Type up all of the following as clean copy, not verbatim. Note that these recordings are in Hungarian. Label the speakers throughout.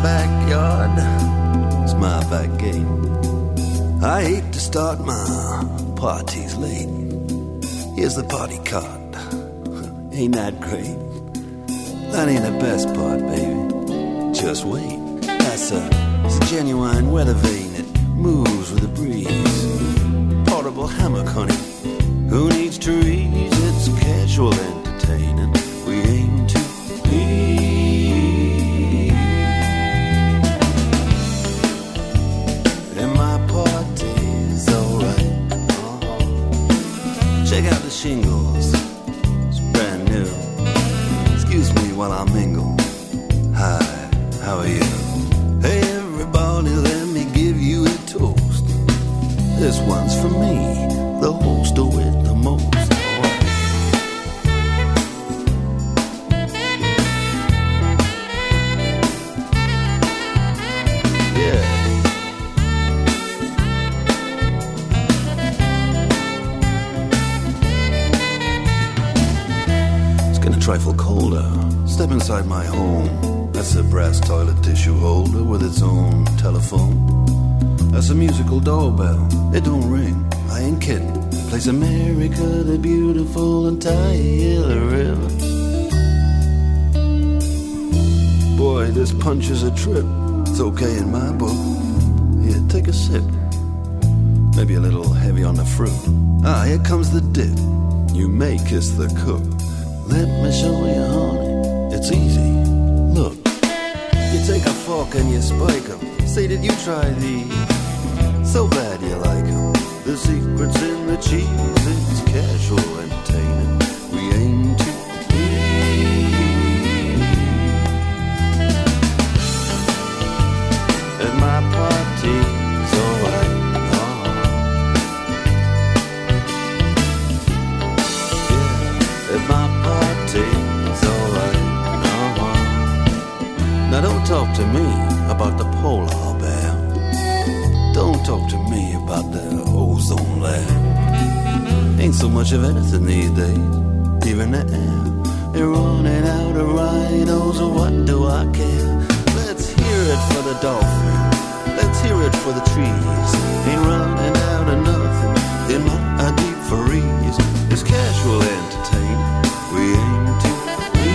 Speaker 1: backyard, it's my back gate. I hate to start my parties late. Here's the party card. Ain't that great? That ain't the best part, baby. Just wait. It's a genuine weather vane. It moves with the breeze. Portable hammock, honey. Who needs trees? It's casual entertaining. We aim to be. And my party's alright. Check out the shingles. It's brand new. Excuse me while I mingle. Hi, how are you? Hey everybody, let me give you a toast. This one's for me, the host with the most. Yeah. It's getting a trifle colder. Step inside my home. That's a brass toilet tissue holder with its own telephone. That's a musical doorbell. It don't ring. I ain't kidding. Plays America the Beautiful and Tyler River. Boy, this punch is a trip. It's okay in my book. Here, take a sip. Maybe a little heavy on the fruit. Ah, here comes the dip. You may kiss the cook. Let me show you, honey. It's easy. Look. You take a fork and you spike 'em. Say, did you try these? So glad you like 'em. The secret's in the cheese. It's casual entertaining. We aim to be. And my party's alright. Yeah, and my party's alright. Now don't talk to me about the polar bear. Don't talk to me about the ozone layer. Ain't so much of anything these days, even the air. They're running out of rhinos, so what do I care? Let's hear it for the dolphin. Let's hear it for the trees. Ain't running out of nothing in my deep freeze. It's casual entertainment. We aim to be.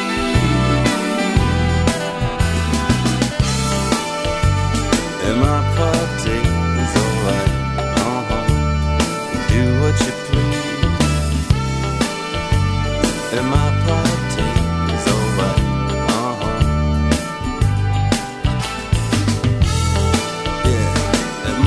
Speaker 1: And my party's alright. Do what you please. And my party's alright. Yeah. And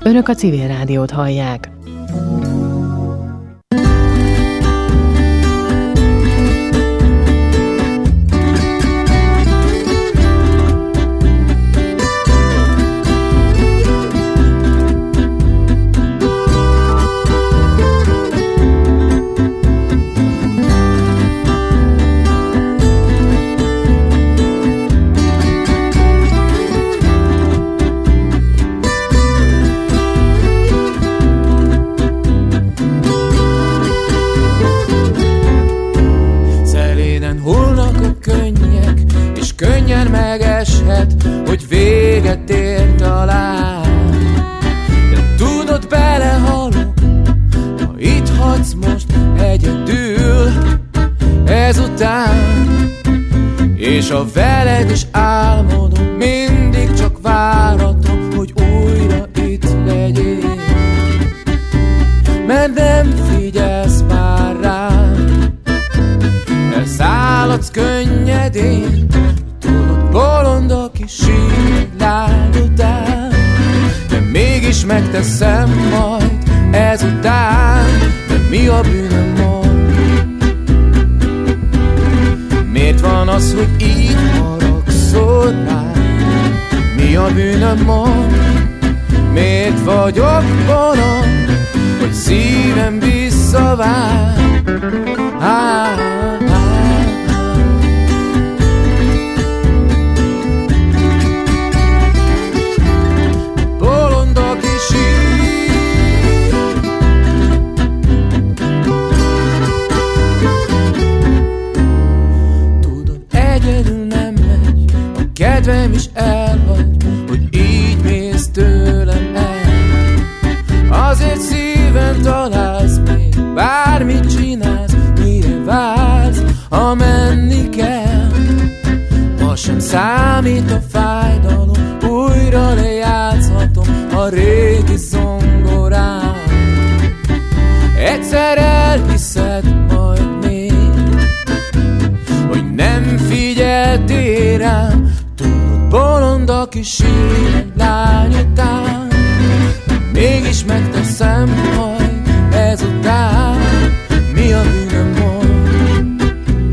Speaker 2: Önök a Civil Rádiót hallják.
Speaker 3: Hogy véget ér talán, de tudod, belehalok, ha itt hagysz most egyedül ezután. És a veled is álmodom, mindig csak váratom, hogy újra itt legyél. Mert nem figyelsz már rám, elszállodsz könnyedén. Bolond, aki sír lány után, de mégis megteszem majd ezután. De mi a bűnöm mond? Miért van az, hogy így haragszol rám? Mi a bűnöm mond? Miért vagyok bolond, hogy szívem visszavár? Kedvem is elhagy, hogy így mész tőlem el. Azért szíven találsz még, bármit csinálsz, mire vársz, ha menni kell. Ma sem számít a fájdalom, újra lejátszhatom a régi zongorán. Egyszer elhiszed majd még, hogy nem figyeltél rám. Bolond, aki sír egy lány után, mégis megteszem majd ezután. Mi a bűnöm mond?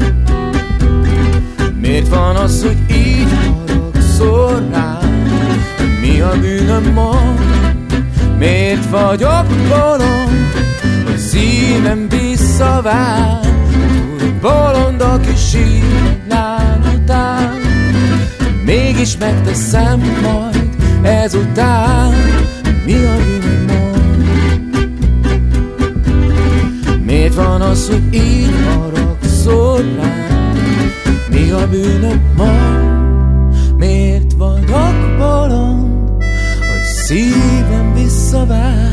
Speaker 3: Miért van az, hogy így haragszol rám? Mi a bűnöm mond? Miért vagyok bolond, hogy szívem visszavár? Bolond, aki sír egy lány után, mégis megteszem majd ezután. Mi a bűnöm mond? Miért van az, hogy így haragszol rám? Mi a bűnöm mond? Miért vagyok bolond, hogy szívem visszavár?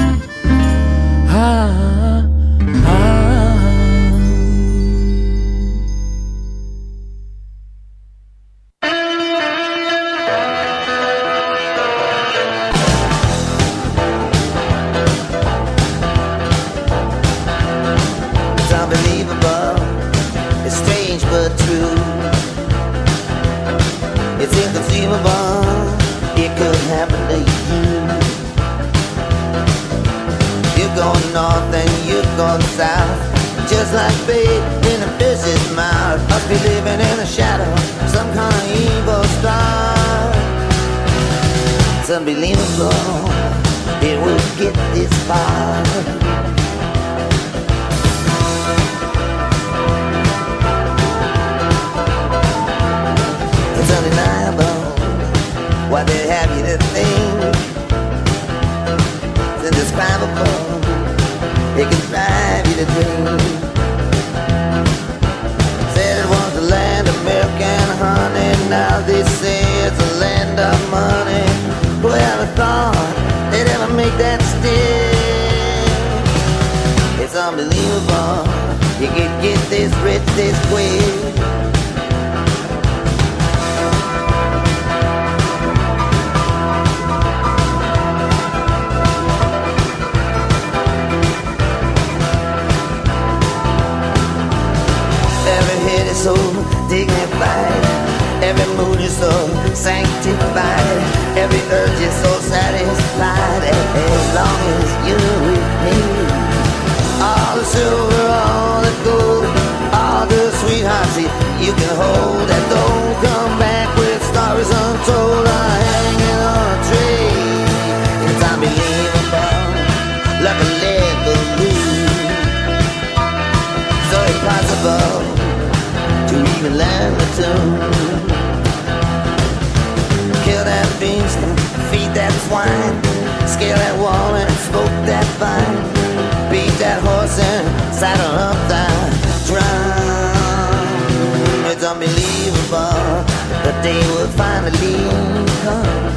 Speaker 4: Just like bait in a fish's mouth, must be living in a shadow, some kind of evil star. It's unbelievable, it will get this far. It's undeniable what they have you to think. It's indescribable, it can drive you to dream. Land of milk and honey, now they say it's a land of money. Who ever thought they'd ever make that stick? It's unbelievable, you can get this rich this quick. so dignified. Every mood is so sanctified. Every urge is so satisfied as long as you're with me. All the silver, all the gold, all the sweethearts you can hold that don't come back with stories untold are hanging on a tree. It's unbelievable, like a lead balloon. So impossible to even learn the tune. Kill that beast and feed that swine. Scale that wall and smoke that vine. Beat that horse and saddle up that drum. It's unbelievable, the day will finally come.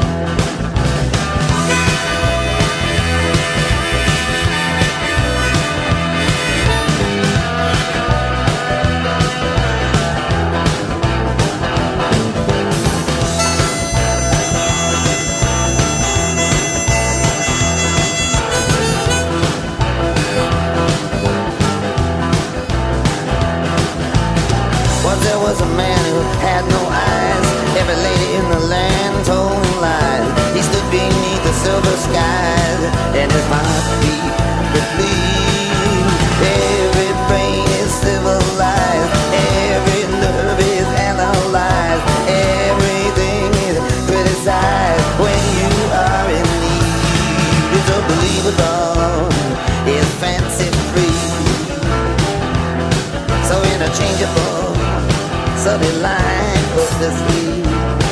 Speaker 4: There was a man who had no eyes. Every lady in the land told him lies. He stood beneath the silver skies, and his heart beat the bleed. Every brain is civilized, every nerve is analyzed, everything is criticized when you are in need. It's unbelievable, it's fancy free, so interchangeable. So they line up the sleeve.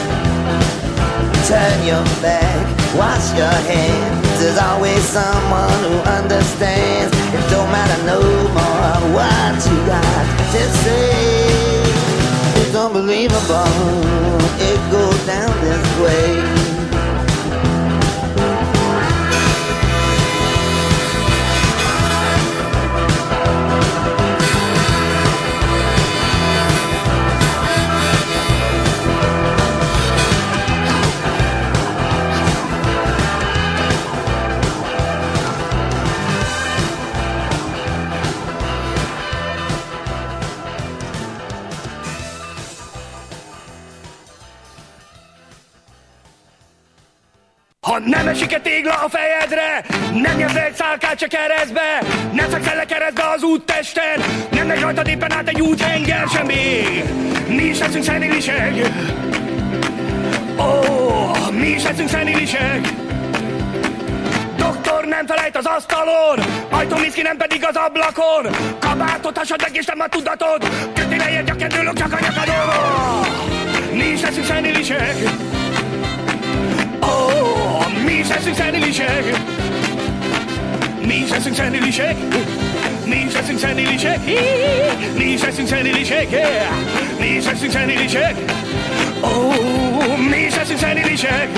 Speaker 4: Turn your back, wash your hands. There's always someone who understands. It don't matter no more what you got to say. It's unbelievable, it goes down this way.
Speaker 5: Ha nem esik egy tégla a fejedre, nem nyersz egy szálkát se keresztbe, nem fekszel le keresztbe az úttesten, nem megy rajtad éppen át egy úthenger sem még. Mi is leszünk szenilisek, mi is leszünk szenilisek. Doktor nem felejt az asztalon, ajtómiszki nem pedig az ablakon. Kabátot hasad meg és nem a tudatod, köti lejjed a kedőlök csak a nyakadon. Mi is leszünk szenilisek, mi is leszünk szenilisek. Mi is leszünk szenilisek. Mi is leszünk szenilisek. Mi is leszünk szenilisek. Mi is leszünk szenilisek. Mi is leszünk szenilisek.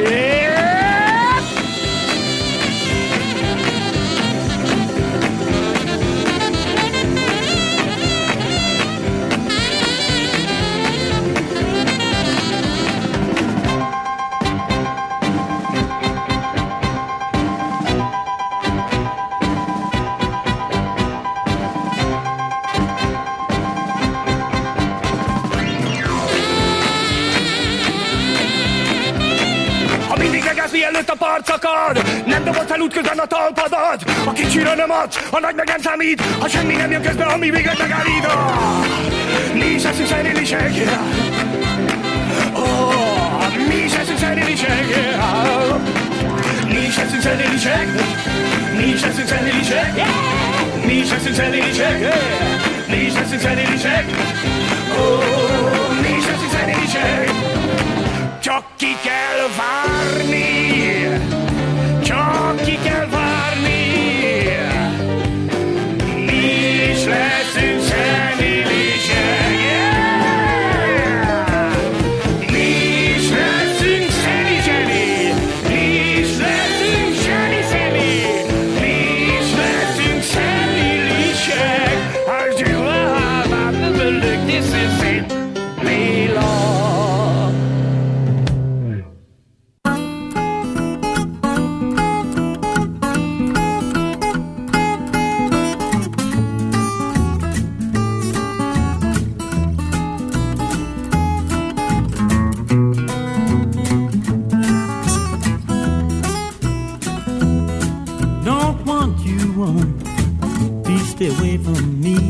Speaker 5: Mielőtt a part szakad, nem dobod fel útközben a talpadat. A kicsire nem adsz, a nagy meg nem számít, ha semmi nem jön közben, ami véglet megállít. Mi is leszünk szenilisek. Mi is leszünk szenilisek. Mi is leszünk szenilisek. Mi is leszünk szenilisek. Mi is leszünk szenilisek. Mi is leszünk szenilisek. Mi is leszünk szenilisek. Csak ki kell várni. Csak ki kell várni. Mi is leszünk szenilisek. Mi is leszünk szeni-zseni. Mi is leszünk zseni-zeni. Mi is leszünk szenilisek. As you are, look, this is it. Lila.
Speaker 6: stay away from me.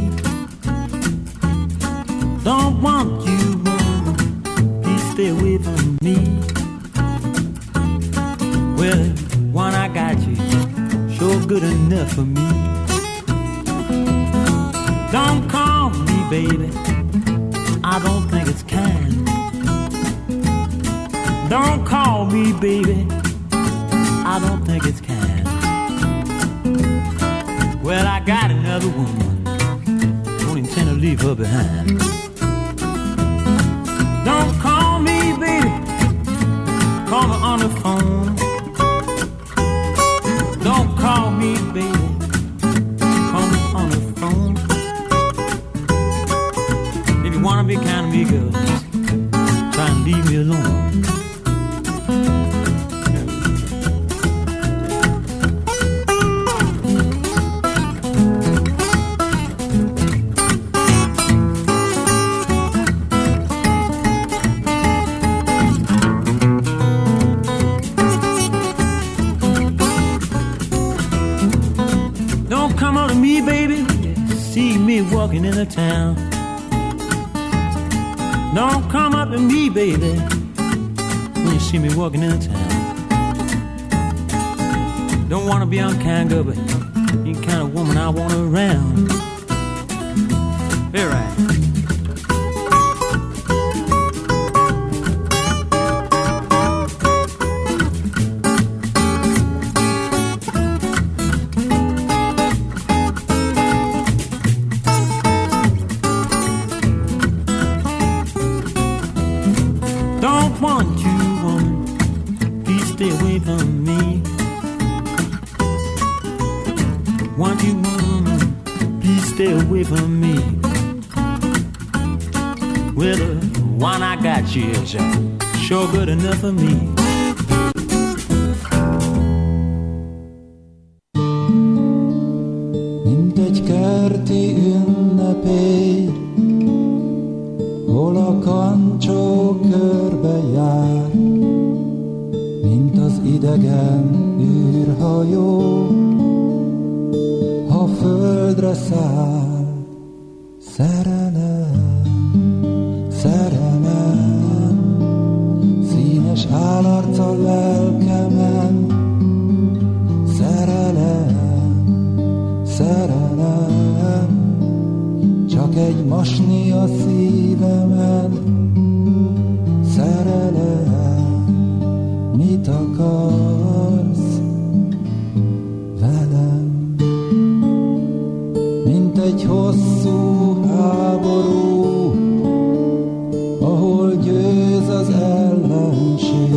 Speaker 6: Don't want you, woman, please stay away from me. Well, one I got you, sure good enough for me. Don't call me, baby, I don't think it's kind. Don't call me, baby, I don't think it's kind. Well, I got another woman, don't intend to leave her behind. Don't call me, baby, call me on the phone. Don't call me, baby, call me on the phone. If you wanna be kind of me, girl, try and leave me alone. Walking in the town. Don't come up to me, baby, when you see me walking in the town. Don't wanna be unkind, girl, but you're the kind of woman I want around. Very right. Is sure good enough for me.
Speaker 7: Mint egy kerti ünnepér, hol a kancsó körbe jár, mint az idegen űrhajó, ha földre száll. Szerelem, szerelem, színes állarca lelkemen. Szerelem, szerelem, csak egy masni a szívemen. Szerelem, mit akarsz velem? Mint egy hosszú háború, ahol győz az ellenség,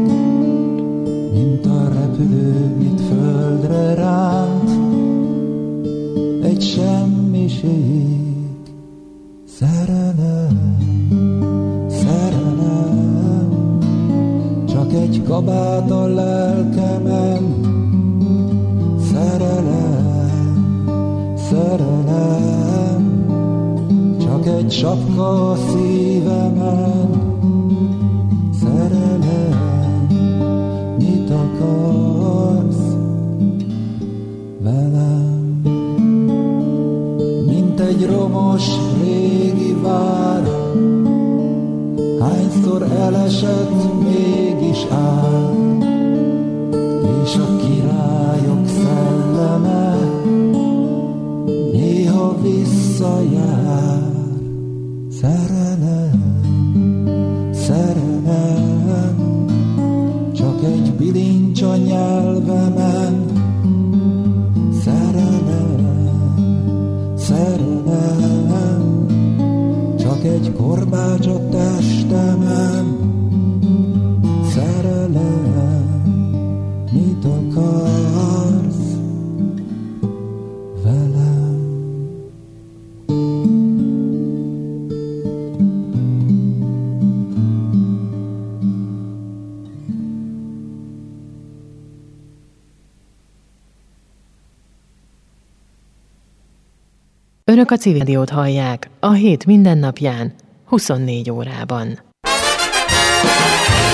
Speaker 7: mint a repülő itt földre ránt egy semmiség. Szerelem, szerelem, csak egy kabát a lelkemen. Szerelem, szerelem, csak egy sapka a szívemen. Szerelem, mit akarsz velem? Mint egy romos régi vár, hányszor elesett, mégis áll, és a királyok szelleme néha visszajár. Szerelem, szerelem, csak egy bilincs a nyelvemen. Szerelem, szerelem, csak egy korbács a testemen. Szerelem, mit akarsz velem?
Speaker 2: Önök a Civil Rádiót hallják a hét mindennapján, 24 órában.